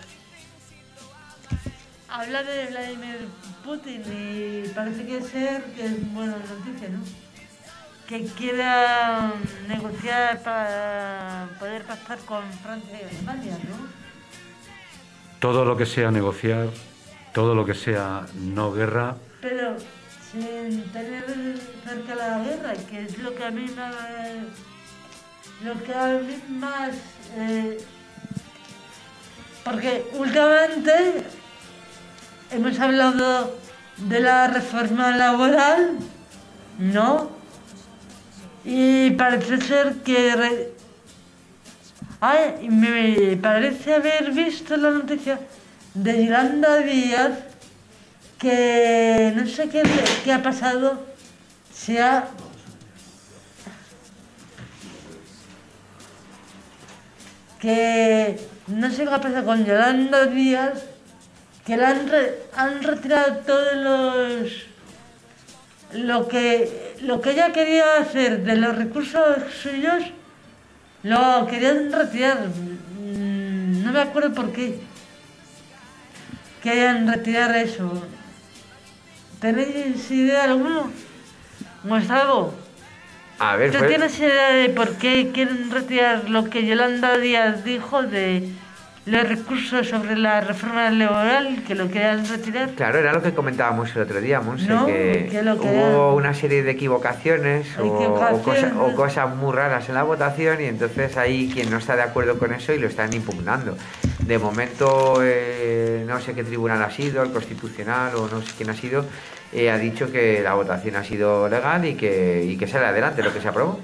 Habla de Vladimir Putin y parece que es buena noticia, ¿no? Que quiera negociar para poder pactar con Francia y Alemania, ¿no? Todo lo que sea negociar, todo lo que sea no guerra. Pero sin tener cerca la guerra, que es lo que a mí más porque últimamente hemos hablado de la reforma laboral, ¿no? Y parece ser que me parece haber visto la noticia de Yolanda Díaz, que no sé qué ha pasado, que no sé qué ha pasado con Yolanda Díaz, que la han retirado todos lo que ella quería hacer de los recursos suyos, lo querían retirar. No me acuerdo por qué querían retirar eso. ¿Tenéis idea alguno? Gustavo, A ver, ¿tú tienes idea de por qué quieren retirar lo que Yolanda Díaz dijo de los recursos sobre la reforma laboral, que lo querían retirar? Claro, era lo que comentábamos el otro día, Monse, No, que que lo que hubo era. una serie de equivocaciones o cosas muy raras en la votación, y entonces hay quien no está de acuerdo con eso y lo están impugnando. De momento, no sé qué tribunal ha sido, el Constitucional o no sé quién ha sido, ha dicho que la votación ha sido legal y que sale adelante lo que se aprobó.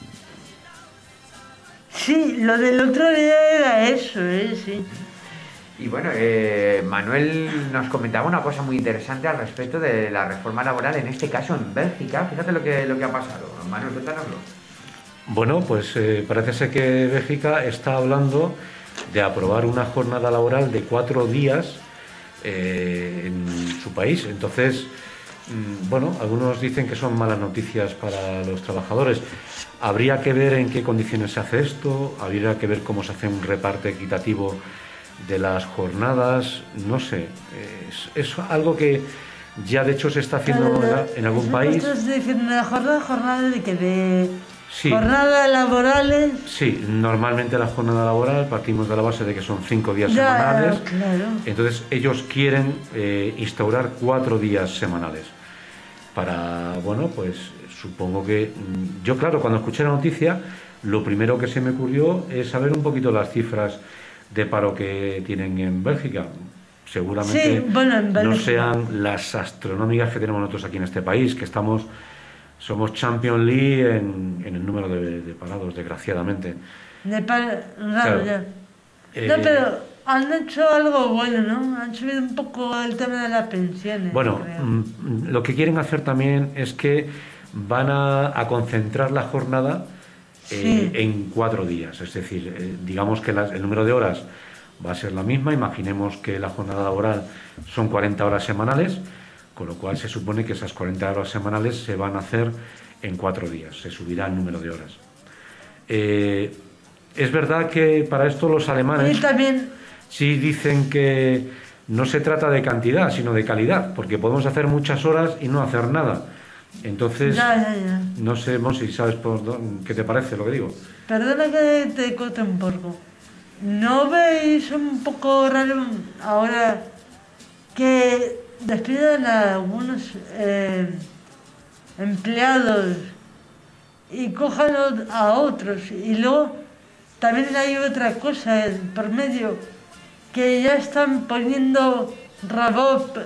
Sí, lo del otro día era eso, sí. Y bueno, Manuel nos comentaba una cosa muy interesante al respecto de la reforma laboral, en este caso en Bélgica. Fíjate lo que ha pasado. Manuel, cuéntanoslo. Bueno, pues parece ser que Bélgica está hablando de aprobar una jornada laboral de 4 días en su país. Entonces, bueno, algunos dicen que son malas noticias para los trabajadores. Habría que ver en qué condiciones se hace esto, habría que ver cómo se hace un reparto equitativo de las jornadas, no sé. Es algo que ya de hecho se está haciendo en algún país. ¿Estás diciendo la jornada de que de Sí. jornadas laborales? Sí, normalmente la jornada laboral partimos de la base de que son 5 días semanales. Claro. Entonces ellos quieren instaurar 4 días semanales. Para, bueno, pues supongo que yo, claro, cuando escuché la noticia, lo primero que se me ocurrió es saber un poquito las cifras de paro que tienen en Bélgica. Seguramente Sí, bueno, en no Bélgica. sean las astronómicas que tenemos nosotros aquí en este país, que somos Champions League en el número de parados, desgraciadamente. Raro, Claro. ya. No, pero han hecho algo bueno, ¿no? Han subido un poco el tema de las pensiones. Bueno, creo. lo que quieren hacer también es que van a concentrar la jornada Sí. en 4 días. Es decir, digamos que el número de horas va a ser la misma. Imaginemos que la jornada laboral son 40 horas semanales, con lo cual se supone que esas 40 horas semanales se van a hacer en 4 días. Se subirá el número de horas. Es verdad que para esto los alemanes Y también, sí dicen que no se trata de cantidad, sino de calidad, porque podemos hacer muchas horas y no hacer nada. Entonces, Ya. no sé, Monsi, ¿sabes qué te parece lo que digo? Perdona que te corte un poco. ¿No veis un poco raro ahora que despidan a algunos empleados y cojan a otros? Y luego también hay otra cosa por medio, que ya están poniendo robots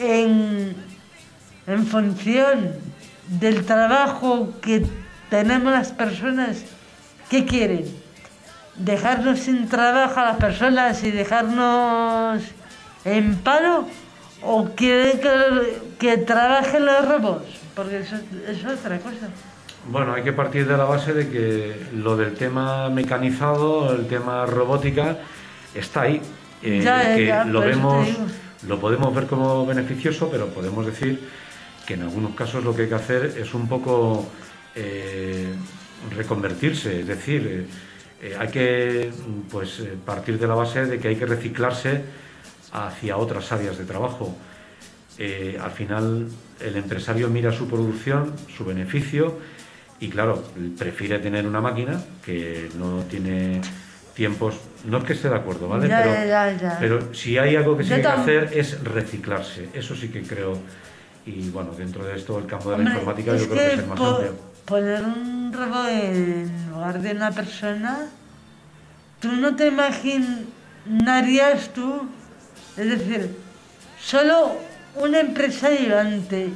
en función del trabajo que tenemos las personas. ¿Qué quieren? ¿Dejarnos sin trabajo a las personas y dejarnos en paro? ¿O quieren que trabajen los robots? Porque eso es otra cosa. Bueno, hay que partir de la base de que lo del tema mecanizado, el tema robótica, está ahí. Lo vemos, lo podemos ver como beneficioso, pero podemos decir que en algunos casos lo que hay que hacer es un poco reconvertirse, es decir, hay que partir de la base de que hay que reciclarse hacia otras áreas de trabajo. Al final el empresario mira su producción, su beneficio, y claro, prefiere tener una máquina que no tiene tiempos. No es que esté de acuerdo, ¿vale? Pero si hay algo que se tiene que hacer es reciclarse, eso sí que creo. Y bueno, dentro de esto el campo de la informática yo creo que es el más amplio. Poner un robot en lugar de una persona, tú no te imaginarías tú, es decir, solo un empresario ante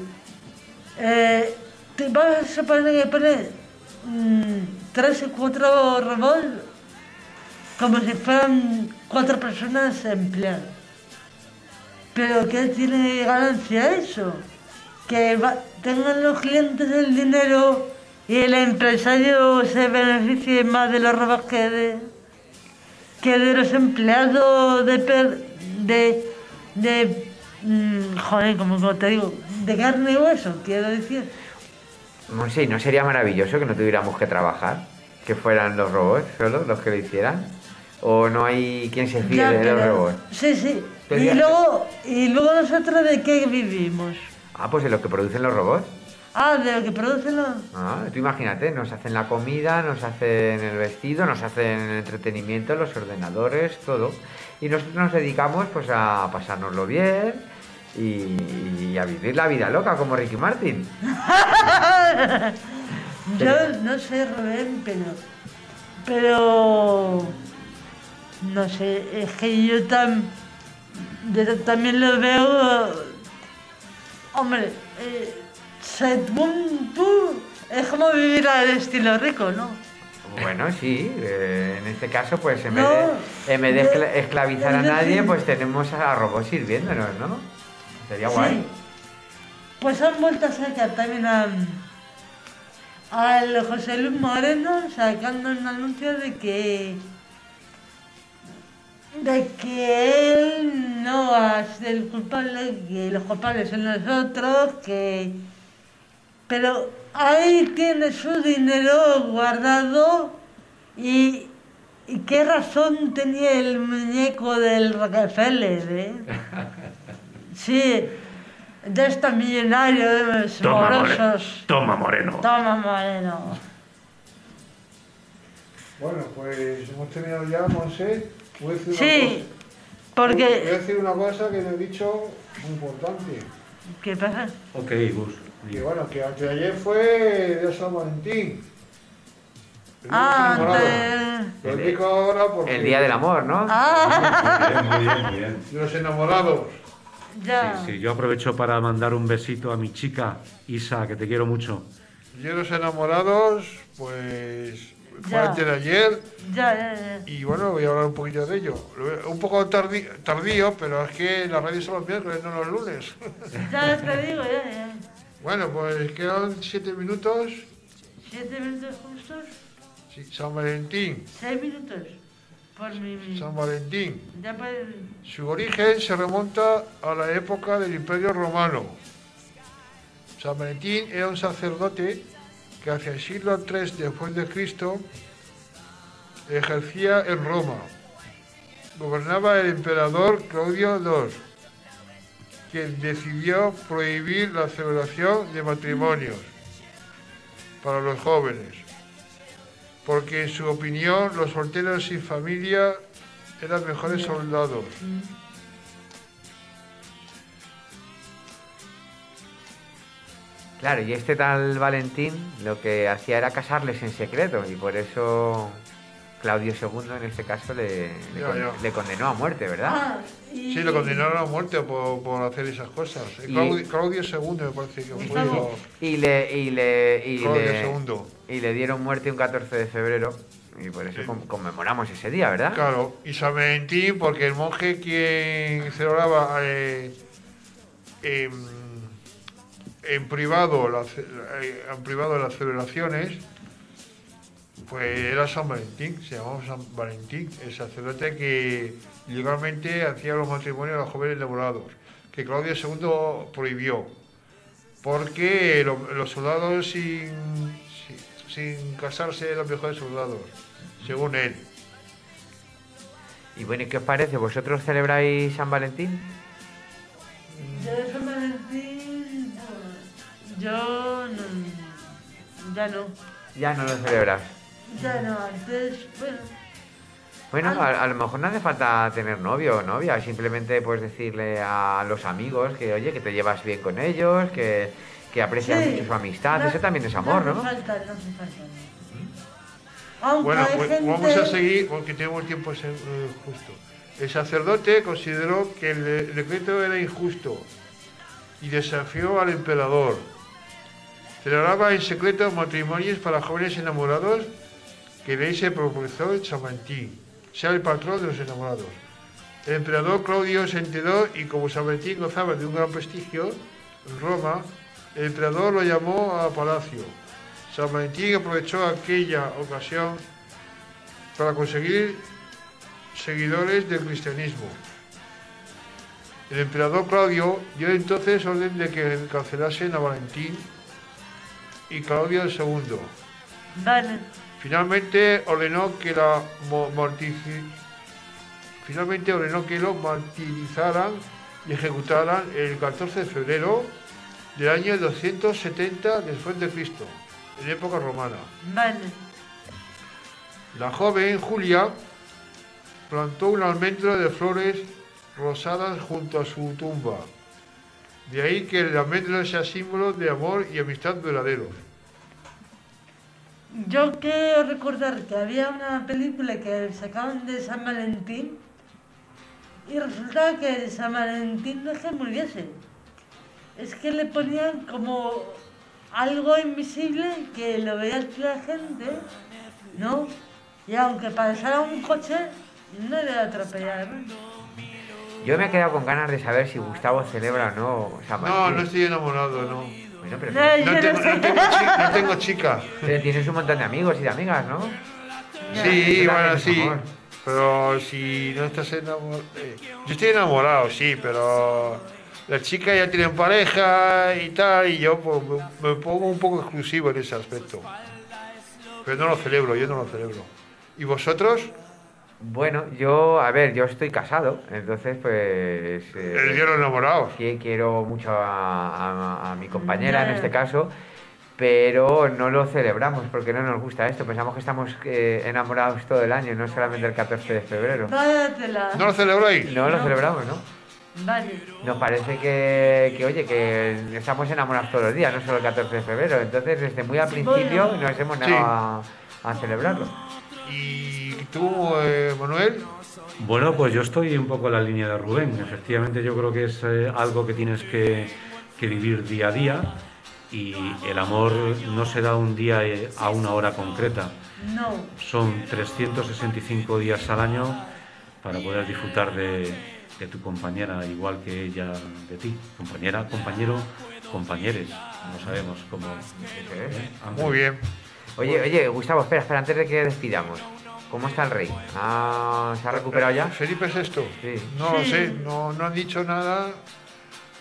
te vas a poner que pone 3 o 4 robots como si fueran 4 personas empleadas. Pero ¿qué tiene ganancia eso? Que tengan los clientes el dinero y el empresario se beneficie más de los robots que de los empleados joder, como te digo, de carne y hueso, quiero decir. Sí, ¿no sería maravilloso que no tuviéramos que trabajar? Que fueran los robots solo los que lo hicieran. ¿O no hay quien se fíe de los robots? Sí. Y luego nosotros, ¿de qué vivimos? Pues de lo que producen los robots. De lo que producen los... Tú imagínate, nos hacen la comida, nos hacen el vestido, nos hacen el entretenimiento, los ordenadores, todo. Y nosotros nos dedicamos pues a pasárnoslo bien y a vivir la vida loca como Ricky Martin. Yo no sé, Rubén, pero no sé, es que yo también lo veo, hombre, según tú, es como vivir al estilo rico, ¿no? Bueno, sí, en este caso, pues en vez de esclavizar a nadie, pues tenemos a robots sirviéndonos, ¿no? Sería guay. Pues han vuelto a sacar también al José Luis Moreno sacando un anuncio de que él no es el culpable, que los culpables son nosotros, pero ahí tiene su dinero guardado y qué razón tenía el muñeco del Rockefeller, Sí, de estos millonarios morosos. Toma, Moreno. Bueno, pues hemos terminado ya, Monse. Porque... Voy a decir una cosa que no he dicho muy importante. ¿Qué pasa? Ok, Gus. Que bueno, que antes de ayer fue de San Valentín. Lo digo ahora porque... El Día del Amor, ¿no? Muy bien. Los enamorados. Ya. Sí, yo aprovecho para mandar un besito a mi chica, Isa, que te quiero mucho. Yo los enamorados, pues... Fue antes de ayer. Ya. Y bueno, voy a hablar un poquito de ello. Un poco tardío, pero es que la radio son los miércoles, no los lunes. Ya te digo, ya. Bueno, pues quedan 7 minutos. 7 minutos justos. Sí, San Valentín. 6 minutos. Por mi... San Valentín. Ya puedes... Su origen se remonta a la época del Imperio Romano. San Valentín era un sacerdote que hacia el siglo III después de Cristo ejercía en Roma. Gobernaba el emperador Claudio II quien decidió prohibir la celebración de matrimonios para los jóvenes, porque en su opinión los solteros sin familia eran mejores soldados. Claro, y este tal Valentín lo que hacía era casarles en secreto y por eso Claudio II en este caso le condenó a muerte, ¿verdad? Ah, Sí, lo condenaron a muerte por hacer esas cosas. Claudio II me parece que fue. Y le Claudio II. y le dieron muerte un 14 de febrero y por eso conmemoramos ese día, ¿verdad? Claro, y San Valentín, porque el monje quien celebraba en privado las celebraciones, pues era San Valentín, se llamaba San Valentín, el sacerdote que legalmente hacía los matrimonios a los jóvenes enamorados, que Claudio II prohibió, porque los soldados sin casarse eran mejores soldados, según él. Y bueno, ¿y qué os parece? ¿Vosotros celebráis San Valentín? Yo de San Valentín, yo no, ya no. Ya no lo celebras. Ya no, antes, bueno. Bueno, a lo mejor no hace falta tener novio o novia, simplemente pues decirle a los amigos que, oye, que te llevas bien con ellos, que aprecias mucho su amistad, eso también es amor, ¿no? No hace falta. Aunque Bueno, hay pues gente... vamos a seguir porque tenemos el tiempo justo. El sacerdote consideró que el decreto era injusto y desafió al emperador. Celebraba en secreto matrimonios para jóvenes enamorados que de ahí se propuso el San Valentín, sea el patrón de los enamorados. El emperador Claudio se enteró y como San Valentín gozaba de un gran prestigio en Roma, el emperador lo llamó a palacio. San Valentín aprovechó aquella ocasión para conseguir seguidores del cristianismo. El emperador Claudio dio entonces orden de que encarcelasen a Valentín y Claudio II. Vale. Finalmente ordenó que lo martirizaran y ejecutaran el 14 de febrero del año 270 después de Cristo, en época romana. Vale. La joven Julia plantó un almendro de flores rosadas junto a su tumba. De ahí que el almendro sea símbolo de amor y amistad verdadero. Yo quiero recordar que había una película que sacaban de San Valentín y resultaba que San Valentín no es que muriese, es que le ponían como algo invisible que lo veía la gente, ¿no? Y aunque pasara un coche, no le atropellaron. Yo me he quedado con ganas de saber si Gustavo celebra o no San Valentín. No estoy enamorado, no. Bueno, pero No tengo chica. Pero tienes un montón de amigos y de amigas, ¿no? Sí, Eso bueno, también es sí. amor. Pero si no estás enamorado... Yo estoy enamorado, sí, pero las chicas ya tienen pareja y tal, y yo pues, me pongo un poco exclusivo en ese aspecto. Pero no lo celebro, yo no lo celebro. ¿Y vosotros? Bueno, yo estoy casado, entonces pues... El día de los enamorados. Quiero mucho a mi compañera en este caso, pero no lo celebramos porque no nos gusta esto. Pensamos que estamos enamorados todo el año, no solamente el 14 de febrero. Váyatela. ¿No lo celebráis? No lo celebramos, ¿no? Vale. Nos parece que estamos enamorados todos los días, no solo el 14 de febrero. Entonces, desde muy al principio Bueno. nos hemos negado a celebrarlo. ¿Y tú, Manuel? Bueno, pues yo estoy un poco en la línea de Rubén. Efectivamente, yo creo que es algo que tienes que vivir día a día, y el amor no se da un día a una hora concreta. No. Son 365 días al año para poder disfrutar de tu compañera, igual que ella de ti. Compañera, compañero, compañeres. No sabemos cómo. Muy bien. Oye, Gustavo, espera, antes de que despidamos. ¿Cómo está el rey? ¿Se ha recuperado ya? ¿Felipe VI? Sí. No lo sé, no han dicho nada.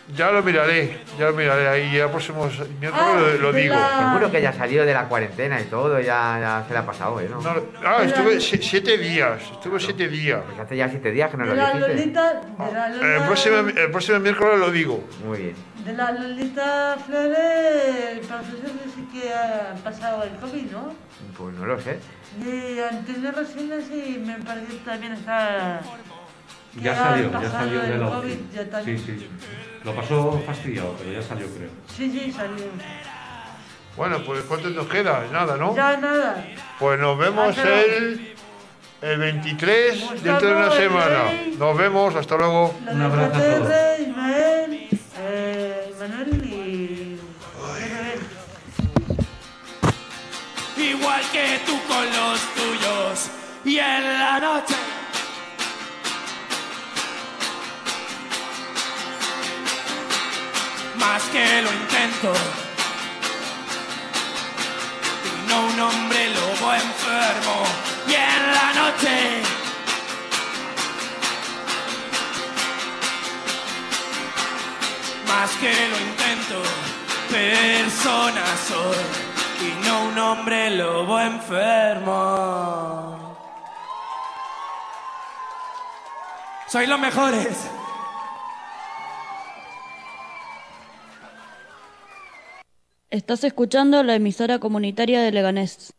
Ya lo miraré, ahí ya próximos miércoles lo digo. Seguro que ya salió de la cuarentena y todo, ya se le ha pasado, ¿no? Estuve 7 días, Pues hace ya 7 días que no lo De la dijiste. Lolita, el próximo miércoles lo digo. Muy bien. de la Lolita Flores, el profesor dice que ha pasado el COVID, ¿no? Pues no lo sé. Y Antonio Resina sí, me parece que también está... Ya salió de la COVID, UCI. ya también. Sí. Lo pasó fastidiado, pero ya salió, creo. Sí, salió. Bueno, pues ¿cuánto nos queda? Nada, ¿no? Ya nada. Pues nos vemos el 23 dentro de una semana. Nos vemos, hasta luego. Un abrazo a todos. Ismael, Manuel y... Igual que tú con los tuyos y en la noche más que lo intento y no un hombre lobo enfermo y en la noche más que lo intento persona soy y no un hombre lobo enfermo. Soy los mejores. Estás escuchando la emisora comunitaria de Leganés.